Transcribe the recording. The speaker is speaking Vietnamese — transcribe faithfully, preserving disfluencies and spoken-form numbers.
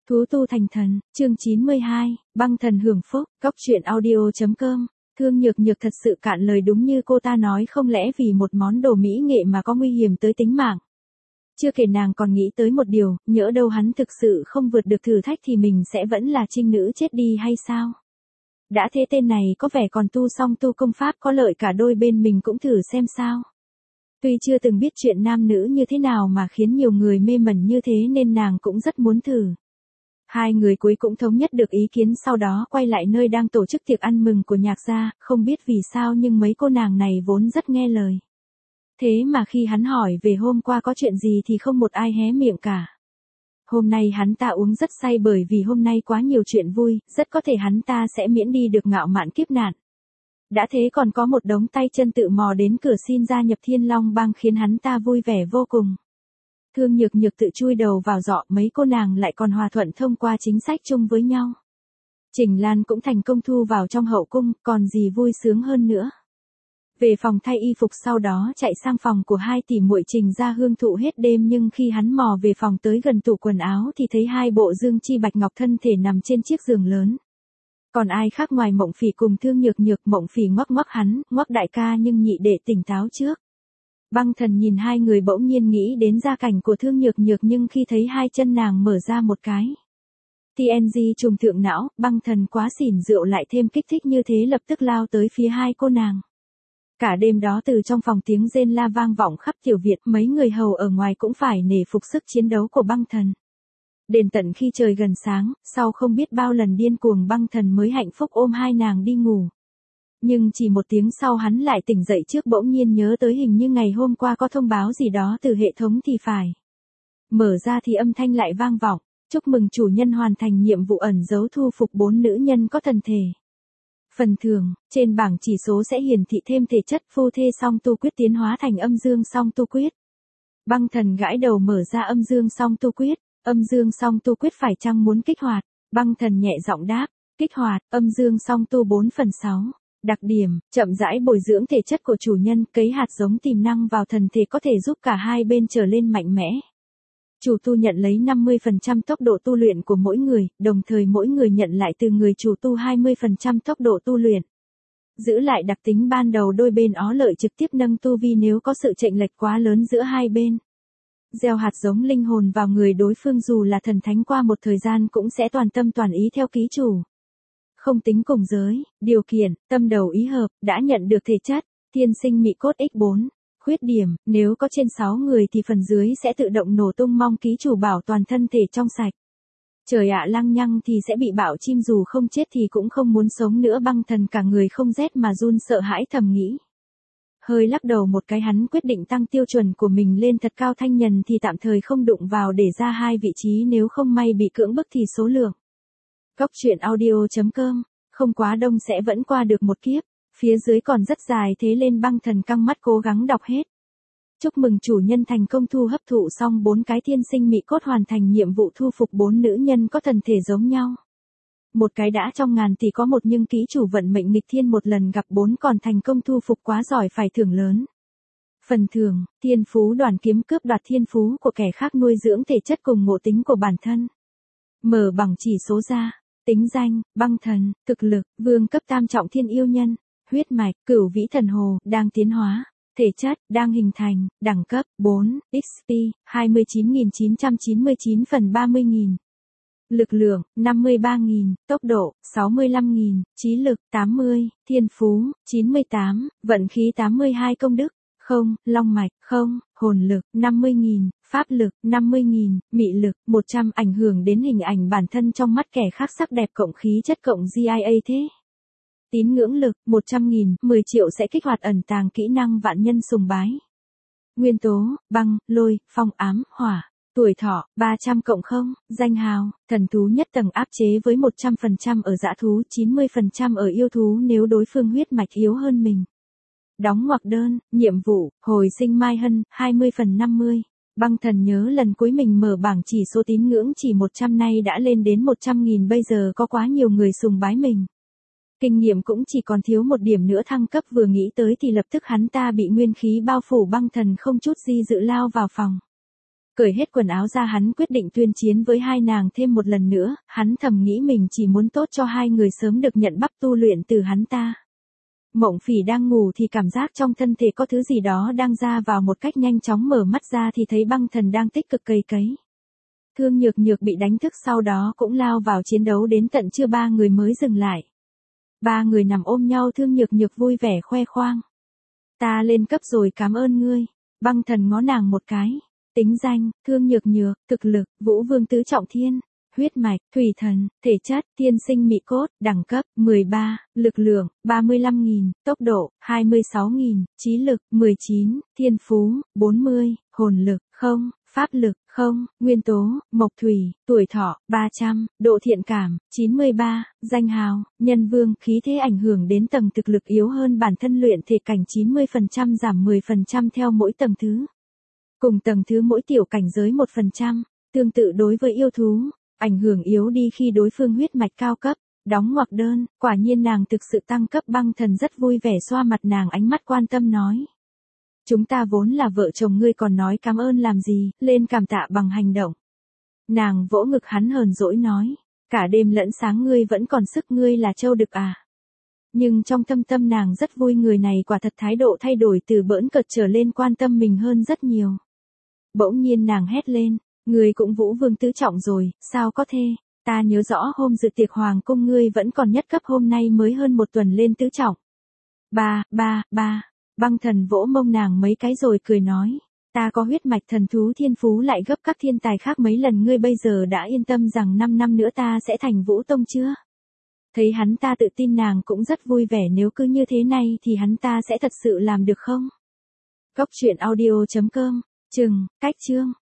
Thú tu thành thần, chương chín mươi hai, băng thần hưởng phúc, góc truyện audio.com. Thương Nhược Nhược thật sự cạn lời, đúng như cô ta nói, không lẽ vì một món đồ mỹ nghệ mà có nguy hiểm tới tính mạng. Chưa kể nàng còn nghĩ tới một điều, nhỡ đâu hắn thực sự không vượt được thử thách thì mình sẽ vẫn là trinh nữ chết đi hay sao? Đã thế tên này có vẻ còn tu xong tu công pháp, có lợi cả đôi bên, mình cũng thử xem sao. Tuy chưa từng biết chuyện nam nữ như thế nào mà khiến nhiều người mê mẩn như thế nên nàng cũng rất muốn thử. Hai người cuối cũng thống nhất được ý kiến, sau đó quay lại nơi đang tổ chức tiệc ăn mừng của Nhạc gia, không biết vì sao nhưng mấy cô nàng này vốn rất nghe lời. Thế mà khi hắn hỏi về hôm qua có chuyện gì thì không một ai hé miệng cả. Hôm nay hắn ta uống rất say bởi vì hôm nay quá nhiều chuyện vui, rất có thể hắn ta sẽ miễn đi được ngạo mạn kiếp nạn. Đã thế còn có một đống tay chân tự mò đến cửa xin gia nhập Thiên Long Bang khiến hắn ta vui vẻ vô cùng. Thương Nhược Nhược tự chui đầu vào giọ, mấy cô nàng lại còn hòa thuận thông qua chính sách chung với nhau. Trình Lan cũng thành công thu vào trong hậu cung, còn gì vui sướng hơn nữa. Về phòng thay y phục, sau đó chạy sang phòng của hai tỷ muội Trình gia hương thụ hết đêm, nhưng khi hắn mò về phòng tới gần tủ quần áo thì thấy hai bộ dương chi bạch ngọc thân thể nằm trên chiếc giường lớn. Còn ai khác ngoài Mộng Phỉ cùng Thương Nhược Nhược. Mộng Phỉ ngoắc ngoắc hắn, ngoắc đại ca nhưng nhị đệ tỉnh táo trước. Băng Thần nhìn hai người bỗng nhiên nghĩ đến gia cảnh của Thương Nhược Nhược, nhưng khi thấy hai chân nàng mở ra một cái tê en giê trùng thượng não, Băng Thần quá xỉn rượu lại thêm kích thích như thế lập tức lao tới phía hai cô nàng. Cả đêm đó từ trong phòng tiếng rên la vang vọng khắp tiểu viện, mấy người hầu ở ngoài cũng phải nể phục sức chiến đấu của Băng Thần. Đến tận khi trời gần sáng, sau không biết bao lần điên cuồng, Băng Thần mới hạnh phúc ôm hai nàng đi ngủ. Nhưng chỉ một tiếng sau hắn lại tỉnh dậy trước, bỗng nhiên nhớ tới hình như ngày hôm qua có thông báo gì đó từ hệ thống thì phải. Mở ra thì âm thanh lại vang vọng, chúc mừng chủ nhân hoàn thành nhiệm vụ ẩn giấu thu phục bốn nữ nhân có thần thể. Phần thưởng, trên bảng chỉ số sẽ hiển thị thêm thể chất phu thê song tu quyết tiến hóa thành âm dương song tu quyết. Băng Thần gãi đầu mở ra âm dương song tu quyết, âm dương song tu quyết phải chăng muốn kích hoạt? Băng Thần nhẹ giọng đáp, kích hoạt, âm dương song tu bốn phần sáu. Đặc điểm, chậm rãi bồi dưỡng thể chất của chủ nhân, cấy hạt giống tiềm năng vào thần thể có thể giúp cả hai bên trở lên mạnh mẽ. Chủ tu nhận lấy năm mươi phần trăm tốc độ tu luyện của mỗi người, đồng thời mỗi người nhận lại từ người chủ tu hai mươi phần trăm tốc độ tu luyện. Giữ lại đặc tính ban đầu, đôi bên ó lợi trực tiếp nâng tu vi nếu có sự chênh lệch quá lớn giữa hai bên. Gieo hạt giống linh hồn vào người đối phương, dù là thần thánh, qua một thời gian cũng sẽ toàn tâm toàn ý theo ký chủ. Không tính cùng giới, điều kiện, tâm đầu ý hợp, đã nhận được thể chất, thiên sinh mị cốt nhân bốn. Khuyết điểm, nếu có trên sáu người thì phần dưới sẽ tự động nổ tung, mong ký chủ bảo toàn thân thể trong sạch. Trời ạ, lăng nhăng thì sẽ bị bạo chim, dù không chết thì cũng không muốn sống nữa. Băng Thần cả người không rét mà run, sợ hãi thầm nghĩ. Hơi lắc đầu một cái, hắn quyết định tăng tiêu chuẩn của mình lên thật cao. Thanh Nhân thì tạm thời không đụng vào để ra hai vị trí, nếu không may bị cưỡng bức thì số lượng. Góc truyện audio.com, không quá đông sẽ vẫn qua được một kiếp, phía dưới còn rất dài, thế lên Băng Thần căng mắt cố gắng đọc hết. Chúc mừng chủ nhân thành công thu hấp thụ xong bốn cái thiên sinh mị cốt, hoàn thành nhiệm vụ thu phục bốn nữ nhân có thần thể giống nhau. Một cái đã trong ngàn thì có một, nhưng ký chủ vận mệnh nghịch thiên một lần gặp bốn còn thành công thu phục, quá giỏi, phải thưởng lớn. Phần thưởng, thiên phú đoàn kiếm, cướp đoạt thiên phú của kẻ khác, nuôi dưỡng thể chất cùng ngộ tính của bản thân. Mở bằng chỉ số ra. Tính danh, Băng Thần, thực lực, vương cấp tam trọng thiên yêu nhân, huyết mạch, cửu vĩ thần hồ, đang tiến hóa, thể chất, đang hình thành, đẳng cấp, bốn, ích pê, hai mươi chín nghìn chín trăm chín mươi chín phần ba mươi nghìn. Lực lượng, năm mươi ba nghìn, tốc độ, sáu mươi lăm nghìn, trí lực, tám mươi, thiên phú, chín mươi tám, vận khí tám mươi hai, công đức, không, long mạch, không, hồn lực, năm mươi nghìn, pháp lực, năm mươi nghìn, mị lực, một trăm, ảnh hưởng đến hình ảnh bản thân trong mắt kẻ khác, sắc đẹp cộng khí chất cộng giê i a thế. Tín ngưỡng lực, một trăm nghìn, mười triệu sẽ kích hoạt ẩn tàng kỹ năng vạn nhân sùng bái. Nguyên tố, băng, lôi, phong, ám, hỏa. Tuổi thọ, ba trăm cộng không, danh hào, thần thú nhất tầng áp chế với một trăm phần trăm ở dã thú, chín mươi phần trăm ở yêu thú nếu đối phương huyết mạch yếu hơn mình. Đóng ngoặc đơn, nhiệm vụ, hồi sinh Mai Hân, hai mươi phần năm mươi. Băng Thần nhớ lần cuối mình mở bảng chỉ số tín ngưỡng chỉ một trăm, nay đã lên đến một trăm nghìn, bây giờ có quá nhiều người sùng bái mình. Kinh nghiệm cũng chỉ còn thiếu một điểm nữa thăng cấp, vừa nghĩ tới thì lập tức hắn ta bị nguyên khí bao phủ. Băng Thần không chút di dự lao vào phòng. Cởi hết quần áo ra hắn quyết định tuyên chiến với hai nàng thêm một lần nữa, hắn thầm nghĩ mình chỉ muốn tốt cho hai người sớm được nhận bắp tu luyện từ hắn ta. Mộng Phỉ đang ngủ thì cảm giác trong thân thể có thứ gì đó đang ra vào một cách nhanh chóng, mở mắt ra thì thấy Băng Thần đang tích cực cày cấy. Thương Nhược Nhược bị đánh thức sau đó cũng lao vào chiến đấu đến tận trưa ba người mới dừng lại. Ba người nằm ôm nhau, Thương Nhược Nhược vui vẻ khoe khoang. Ta lên cấp rồi, cảm ơn ngươi. Băng Thần ngó nàng một cái. Tính danh, Thương Nhược Nhược, thực lực, Vũ Vương tứ trọng thiên, huyết mạch, thủy thần, thể chất, thiên sinh mị cốt, đẳng cấp, mười ba, lực lượng, ba mươi lăm nghìn, tốc độ, hai mươi sáu nghìn, trí lực, mười chín, thiên phú, bốn mươi, hồn lực, không, pháp lực, không, nguyên tố, mộc thủy, tuổi thọ, ba trăm, độ thiện cảm, chín mươi ba, danh hào, nhân vương, khí thế ảnh hưởng đến tầng thực lực yếu hơn bản thân luyện thể cảnh chín mươi phần trăm, giảm mười phần trăm theo mỗi tầng thứ. Cùng tầng thứ mỗi tiểu cảnh giới một phần trăm, tương tự đối với yêu thú, ảnh hưởng yếu đi khi đối phương huyết mạch cao cấp, đóng ngoặc đơn, quả nhiên nàng thực sự tăng cấp. Băng Thần rất vui vẻ xoa mặt nàng, ánh mắt quan tâm nói. Chúng ta vốn là vợ chồng, ngươi còn nói cảm ơn làm gì, lên cảm tạ bằng hành động. Nàng vỗ ngực hắn hờn dỗi nói, cả đêm lẫn sáng ngươi vẫn còn sức, ngươi là trâu đực à. Nhưng trong thâm tâm nàng rất vui, người này quả thật thái độ thay đổi từ bỡn cợt trở lên quan tâm mình hơn rất nhiều. Bỗng nhiên nàng hét lên, ngươi cũng Vũ Vương tứ trọng rồi, sao có thể, ta nhớ rõ hôm dự tiệc hoàng cung ngươi vẫn còn nhất cấp, hôm nay mới hơn một tuần lên tứ trọng. Ba, ba, ba, Băng Thần vỗ mông nàng mấy cái rồi cười nói, ta có huyết mạch thần thú, thiên phú lại gấp các thiên tài khác mấy lần, ngươi bây giờ đã yên tâm rằng năm năm nữa ta sẽ thành Vũ Tông chưa? Thấy hắn ta tự tin nàng cũng rất vui vẻ, nếu cứ như thế này thì hắn ta sẽ thật sự làm được không? Cốc truyện audio chấm com, chừng, cách chương.